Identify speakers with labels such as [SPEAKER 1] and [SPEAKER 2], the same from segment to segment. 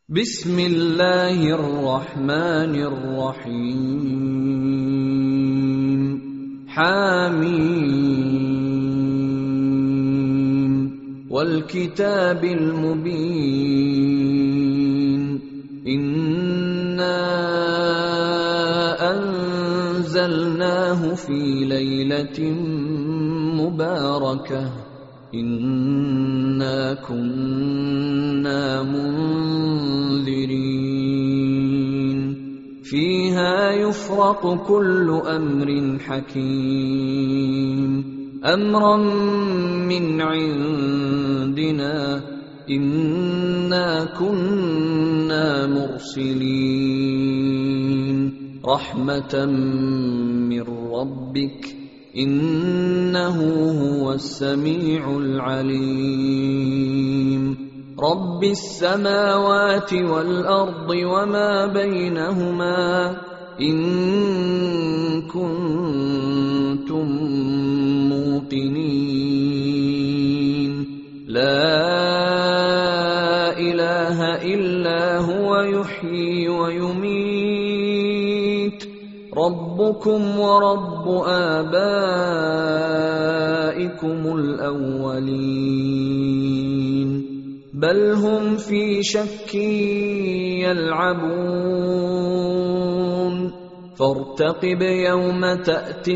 [SPEAKER 1] بسم الله الرحمن الرحيم حميم والكتاب المبين إنا أنزلناه في ليلة مباركة إنا كنا منذرين فيها يفرق كل أمر حكيم أمرا من عندنا إنا كنا مرسلين رحمة من ربك إنه هو السميع العليم رب السماوات والأرض وما بينهما إن كنتم موقنين لا إله إلا هو يحيي ويميت ربكم ورب آبائكم الأولين بل هم في شك يلعبون فارتقب يوم تأتي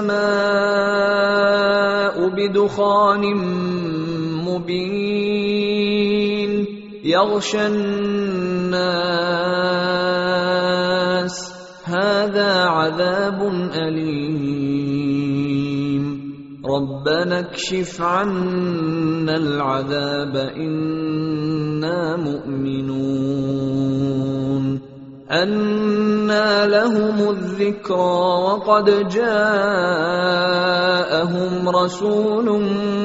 [SPEAKER 1] السماء بدخان مبين يغشى الناس هذا عذاب أليم ربنا اكشف عنا العذاب إنا مؤمنون أنى لهم الذكرى وقد جاءهم رسول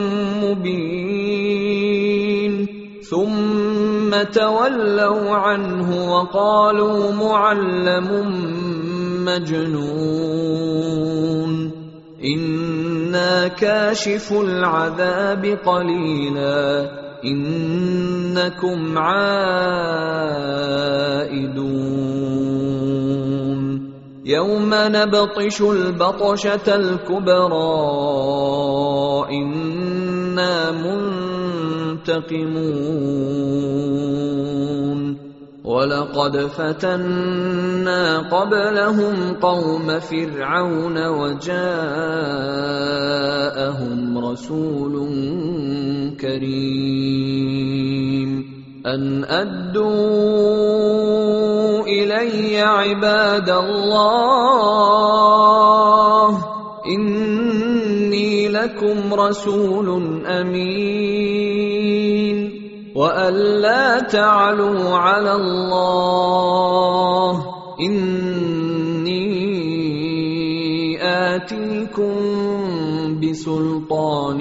[SPEAKER 1] مبين ثم تولوا عنه وقالوا معلم مجنون إنا كاشف العذاب قليلا إنكم عائدون يوم نبطش البطشة الكبرى إنا منتقمون ولقد فتنا قبلهم قوم فرعون وجاءهم رسول كريم أن أدوا إلي عباد الله إني لكم رسول أمين وأن لا تعلوا على الله إني آتيكم بسلطان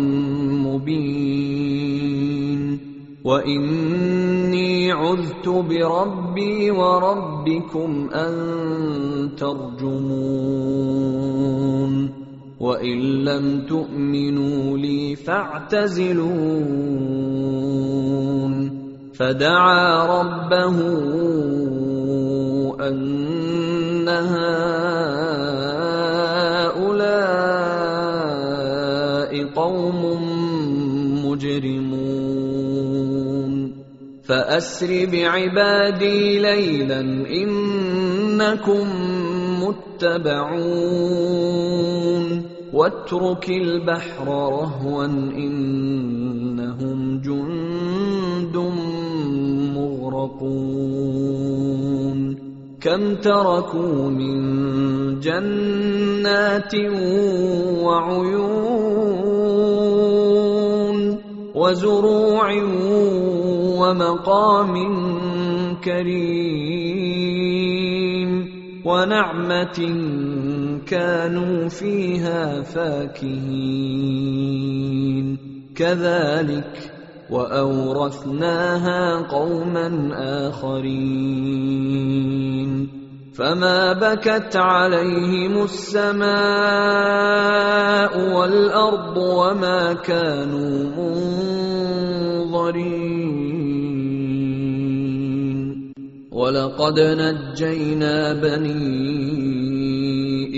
[SPEAKER 1] مبين وإني عذت بربي وربكم أن ترجمون وإن لم تؤمنوا لي فاعتزلون فدعا ربه أن هؤلاء قوم مجرمون فأسر بعبادي ليلا إنكم متبعون واترك البحر رهوا إنهم جند مغرقون كم تركوا من جنات وعيون وزروع ومقام كريم ونعمة كانوا فيها فاكهين كذلك وأورثناها قوما آخرين فما بكت عليهم السماء والأرض وما كانوا منظرين وَلَقَدْ نَجَّيْنَا بَنِي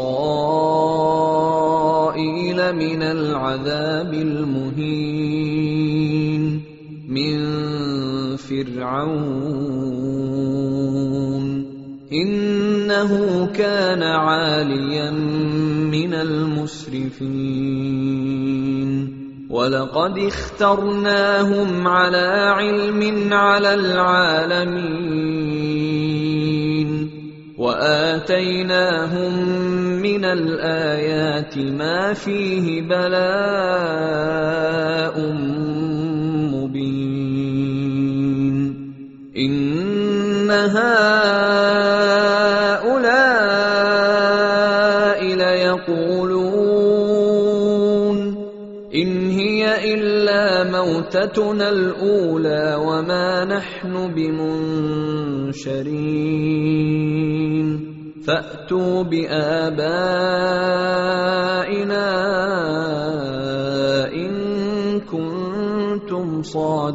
[SPEAKER 1] إِسْرَائِيلَ مِنَ الْعَذَابِ الْمُهِينِ مِنْ فِرْعَوْنَ إِنَّهُ كَانَ عَالِيًا مِنَ الْمُسْرِفِينَ وَلَقَدِ اخْتَرْنَاهُمْ عَلَى عِلْمٍ عَلَى الْعَالَمِينَ وَآتَيْنَاهُمْ مِنَ الْآيَاتِ مَا فِيهِ بَلَاءٌ مُبِينٌ إِنَّ هَؤُلَاءِ لَيَقُولُونَ إِنْ هِيَ إِلَّا مَوْتَتُنَا الْأُولَى وَمَا نَحْنُ بِمُنشَرِينَ فَأْتُوا بِآبَائِنَا إِن كُنتُمْ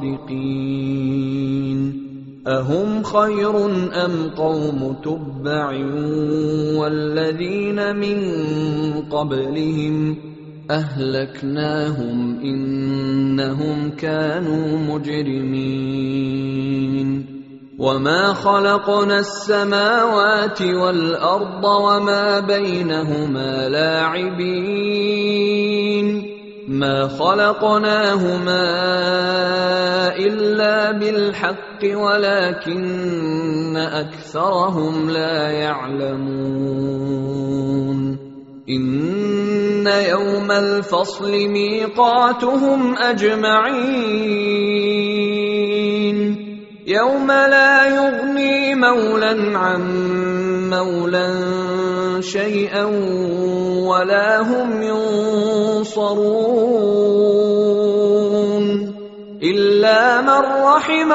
[SPEAKER 1] صَادِقِينَ أَهُمْ خَيْرٌ أَمْ قَوْمُ تُبَّعٍ وَالَّذِينَ مِن قَبْلِهِمْ أَهْلَكْنَاهُمْ إِنَّهُمْ كَانُوا مُجْرِمِينَ وَمَا خَلَقْنَا السَّمَاوَاتِ وَالْأَرْضَ وَمَا بَيْنَهُمَا لَاعِبِينَ مَا خَلَقْنَاهُمَا إِلَّا بِالْحَقِّ وَلَكِنَّ أَكْثَرَهُمْ لَا يَعْلَمُونَ إِنَّ يَوْمَ الْفَصْلِ مِيقَاتُهُمْ أَجْمَعِينَ يَوْمَ لَا يُغْنِي مَوْلًى عَن مَّوْلًى شَيْئًا وَلَا هُمْ يُنصَرُونَ إِلَّا مَن رَّحِمَ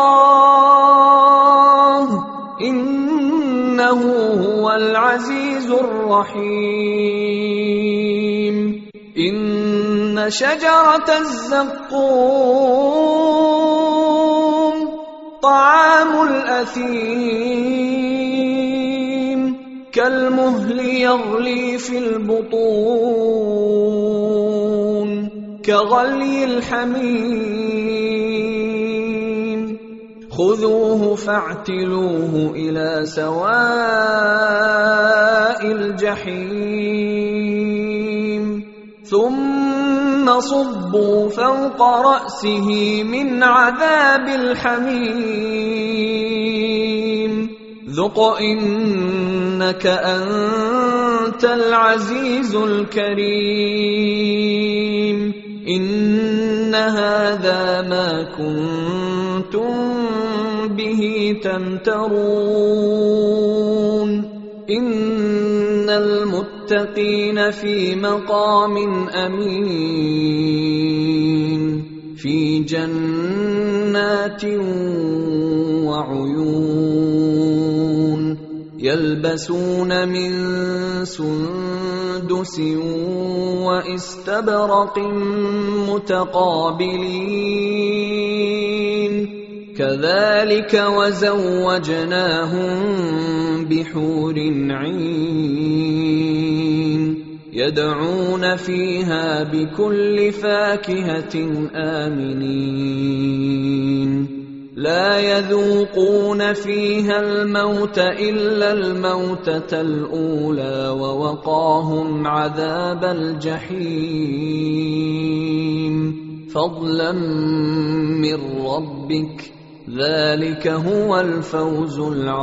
[SPEAKER 1] اللَّهُ إِنَّهُ هُوَ الْعَزِيزُ الرَّحِيمُ إِنَّ شَجَرَتَ الزَّقُّومِ طَعَامُ الْأَثِيمِ كَالْمُهْلِ يَغْلِي فِي الْبُطُونِ كَغَلْيِ الْحَمِيمِ خُذُوهُ فَاعْتِلُوهُ إِلَى سَوَاءِ الْجَحِيمِ ثُمَّ صُبُّوا فَوْقَ رَأْسِهِ مِنْ عَذَابِ الْحَمِيمِ ذُقْ إِنَّكَ أَنْتَ الْعَزِيزُ الْكَرِيمُ إِنَّ هَذَا مَا كُنتُمْ بِهِ تَمْتَرُونَ إِنَّ الْمُتَّقِينَ فِي مَقَامٍ أَمِينٍ فِي جَنَّاتٍ وَعُيُونٍ يَلْبَسُونَ مِن سُندُسٍ وَإِسْتَبْرَقٍ مُتَقَابِلِينَ كَذَلِكَ وَزَوَّجْنَاهُم بِحُورٍ عِينٍ يَدْعُونَ فِيهَا بِكُلِّ فَاكِهَةٍ آمِنِينَ لَا يَذُوقُونَ فِيهَا الْمَوْتَ إِلَّا الْمَوْتَةَ الْأُولَىٰ وَوَقَاهُمْ عَذَابَ الْجَحِيمِ فَضْلًا مِّن رَّبِّكَ ذَلِكَ هُوَ الْفَوْزُ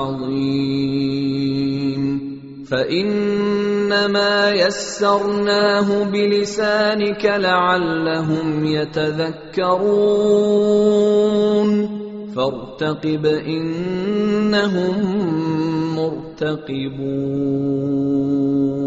[SPEAKER 1] الْعَظِيمُ فَإِنَّمَا يَسَّرْنَاهُ بِلِسَانِكَ لَعَلَّهُمْ يَتَذَكَّرُونَ فَارْتَقِبْ إِنَّهُم مُّرْتَقِبُونَ